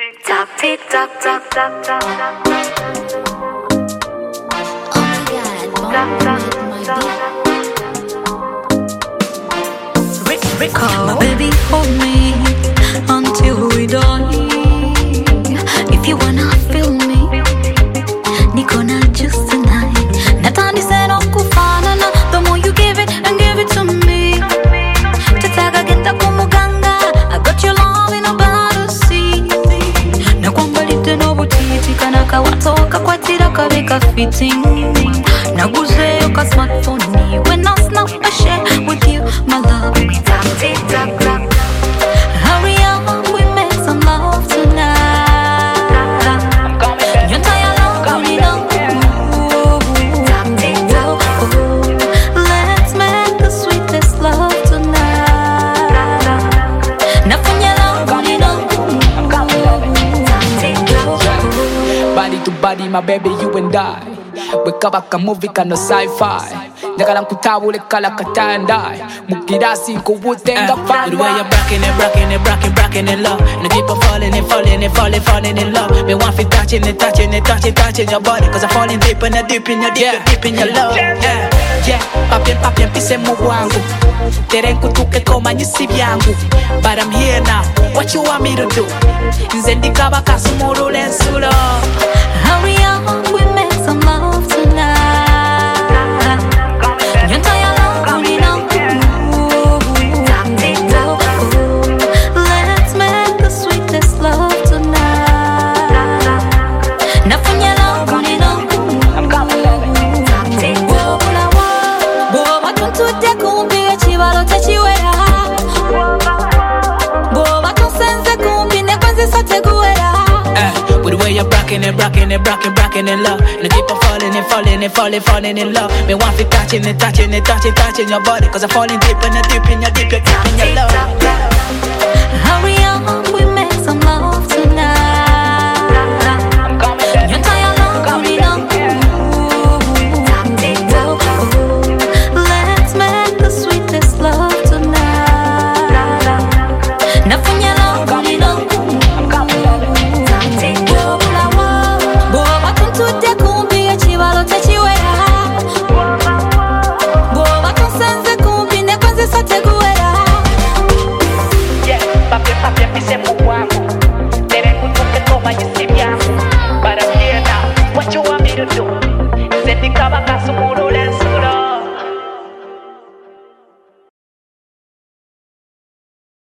Tock, tick, tock, tock, tock, tock, tock. Oh my God, Mom, Call, baby, hold me until we die. If you wanna feel me, niko na juice tonight. Natani seno kufanana. The more you give it and give it to me, tataga genda kumuganga. I got your love in a bottle, see. Na kwambalite no butiti kanaka watoka kwa tira kabeka fitting. Na guze yo ka smartphone ni when I snap I share with you my love. Tick, tock, tock. Hurry up, we make some love tonight. I'm coming back. You're tired of coming up. Let's make the sweetest love tonight. Nothing you love, coming up. I'm coming back. Body to body, my baby, you and I. We cover a movie kind of sci-fi. Njagala nkutabule kala katandai. Mukirasi nkubutenga fine. The way you're bracking it low. And I keep on falling in love. Me want to touching your body. Cause I'm falling deep in your love. Yeah, papien pise mungu wangu. Tere nkutuke koma nyisi vyangu. But I'm here now, what you want me to do? Nze ndikaba kasumurule nsulo. Hurry up, we make some love tonight. You're tired of coming up. Let's make the sweetest love tonight. Nothing you love, coming up. I'm coming back. Boba tuntutte kumpi ekibalo tekiwera. Boba tunsenze kumpi ne kwanzisa teguwera. With the way you're bracking it love. And I keep on falling in love. Me want to touching your body. Cause I'm falling deep in your love. Hurry up,